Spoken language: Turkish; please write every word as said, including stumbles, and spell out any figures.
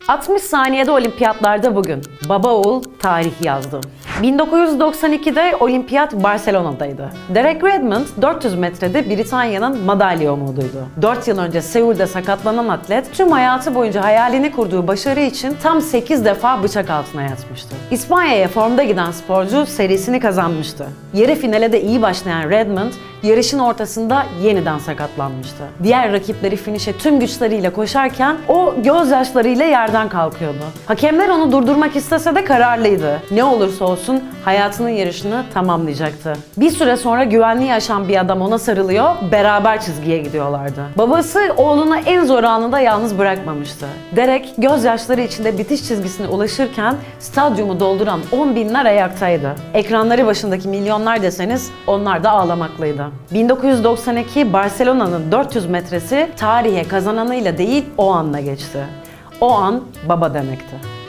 altmış saniyede olimpiyatlarda bugün baba oğul tarih yazdı. bin dokuz yüz doksan ikide olimpiyat Barcelona'daydı. Derek Redmond dört yüz metrede Britanya'nın madalya umuduydu. dört yıl önce Seul'de sakatlanan atlet tüm hayatı boyunca hayalini kurduğu başarı için tam sekiz defa bıçak altına yatmıştı. İspanya'ya formda giden sporcu serisini kazanmıştı. Yarı finale de iyi başlayan Redmond yarışın ortasında yeniden sakatlanmıştı. Diğer rakipleri finişe tüm güçleriyle koşarken o gözyaşlarıyla yerden kalkıyordu. Hakemler onu durdurmak istese de kararlıydı. Ne olursa olsun hayatının yarışını tamamlayacaktı. Bir süre sonra güvenliği aşan bir adam ona sarılıyor, beraber çizgiye gidiyorlardı. Babası oğlunu en zor anında yalnız bırakmamıştı. Derek gözyaşları içinde bitiş çizgisine ulaşırken stadyumu dolduran on binler ayaktaydı. Ekranları başındaki milyonlar deseniz onlar da ağlamaklıydı. bin dokuz yüz doksan iki Barcelona'nın dört yüz metresi tarihe kazananıyla değil o anla geçti. O an baba demekti.